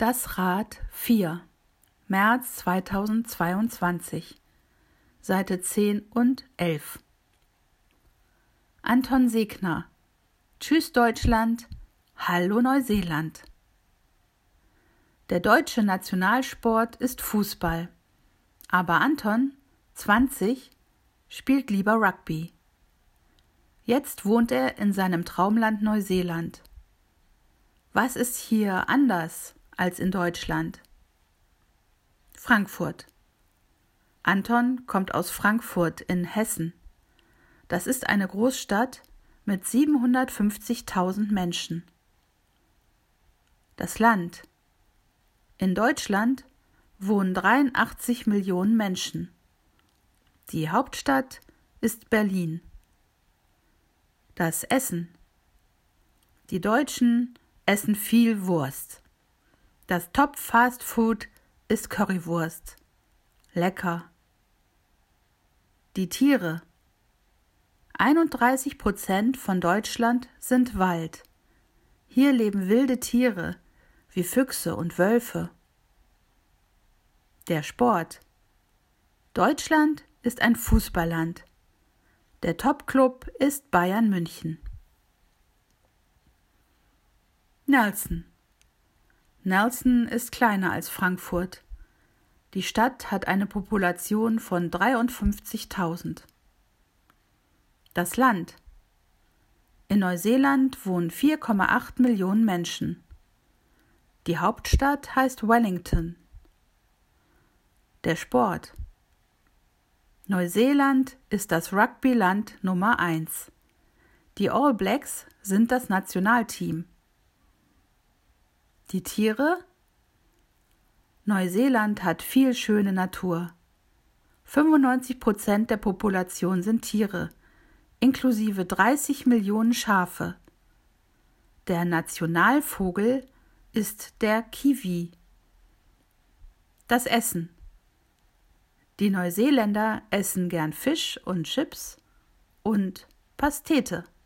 Das Rad 4, März 2022, Seite 10 und 11. Anton Segner. Tschüss Deutschland, hallo Neuseeland. Der deutsche Nationalsport ist Fußball, aber Anton, 20, spielt lieber Rugby. Jetzt wohnt er in seinem Traumland Neuseeland. Was ist hier anders als in Deutschland? Frankfurt. Anton kommt aus Frankfurt in Hessen. Das ist eine Großstadt mit 750.000 Menschen. Das Land. In Deutschland wohnen 83 Millionen Menschen. Die Hauptstadt ist Berlin. Das Essen. Die Deutschen essen viel Wurst. Das Top-Fast-Food ist Currywurst. Lecker. Die Tiere. 31% von Deutschland sind Wald. Hier leben wilde Tiere wie Füchse und Wölfe. Der Sport. Deutschland ist ein Fußballland. Der Top-Club ist Bayern München. Nelson. Nelson ist kleiner als Frankfurt. Die Stadt hat eine Population von 53.000. Das Land. In Neuseeland wohnen 4,8 Millionen Menschen. Die Hauptstadt heißt Wellington. Der Sport. Neuseeland ist das Rugby-Land Nummer 1. Die All Blacks sind das Nationalteam. Die Tiere? Neuseeland hat viel schöne Natur. 95% der Population sind Tiere, inklusive 30 Millionen Schafe. Der Nationalvogel ist der Kiwi. Das Essen. Die Neuseeländer essen gern Fisch und Chips und Pastete.